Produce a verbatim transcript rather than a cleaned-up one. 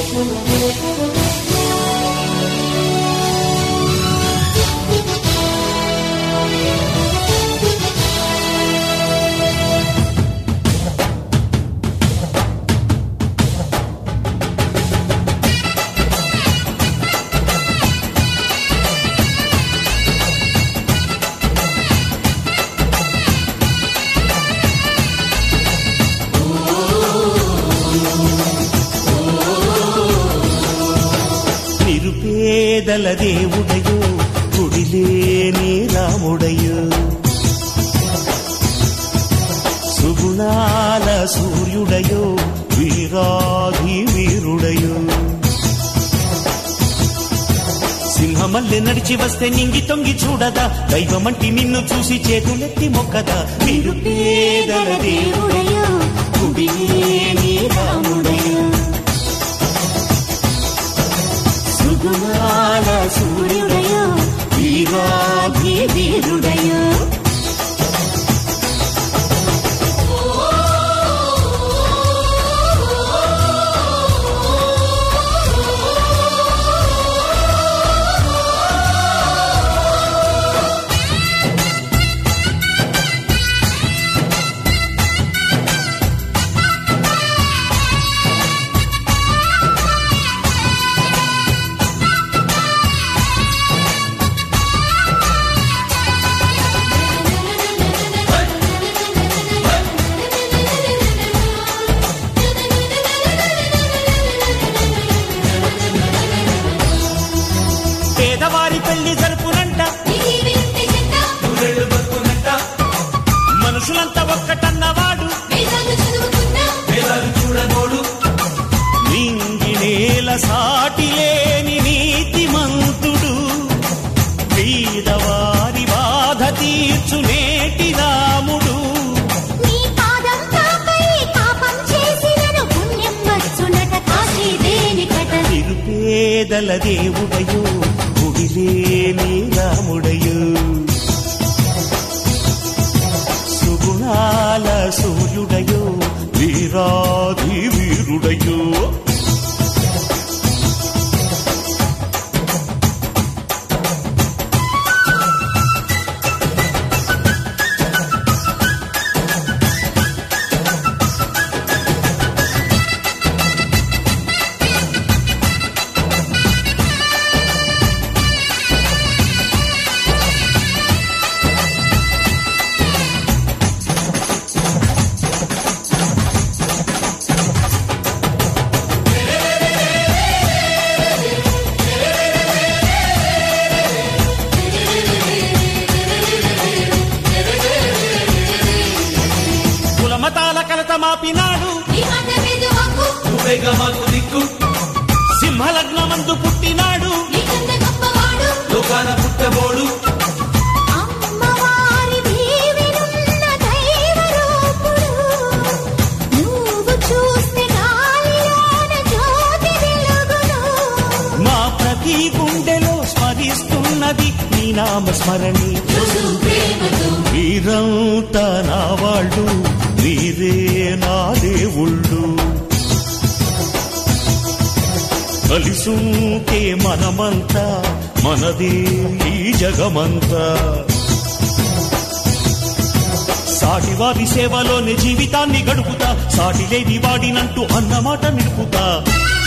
నిరుపేదల దేవుడయో గుడిలేని రాముడయో సుగుణాల సూర్యుడయో వీరాధి వీరుడయో సింహమల్లె నడిచి వస్తే నింగి తొంగి చూడదా దైవమంటి నిన్ను చూసి చేతులెత్తి మొక్కదా నిరుపేదల దేవుడయో గుడిలేని రాముడయో సుగుణాల సూర్యుడయో వీరాధి వీరుడయో పేదవారి పెళ్లి జరుపునంట మనుషులంతా ఒక్కటన్నవాడు చూడబోడు నింగి నేల సాటి లేని నీతిమంతుడు పేదవారి బాధ తీర్చు నేటి రాముడు నిరుపేదల దేవుడయో గుడిలేని రాముడయో సుగుణాల సూర్యుడయో వీరాధి వీరుడయో మతాల కలత మాపినాడు సింహలగ్నమందు పుట్టినాడు లోకాన పుట్టబోడు మా ప్రతి గుండెలో స్మరిస్తున్నది నీ నామ స్మరణి మీరంతా నా వాళ్ళు మీరే నా దేవుళ్ళు కలిసుంటే మనమంతా మనదే ఈ జగమంతా సాటివారి సేవలోని జీవితాన్ని గడుపుతా సాటి లేని వాడినంటూ అన్నమాట నిలుపుతా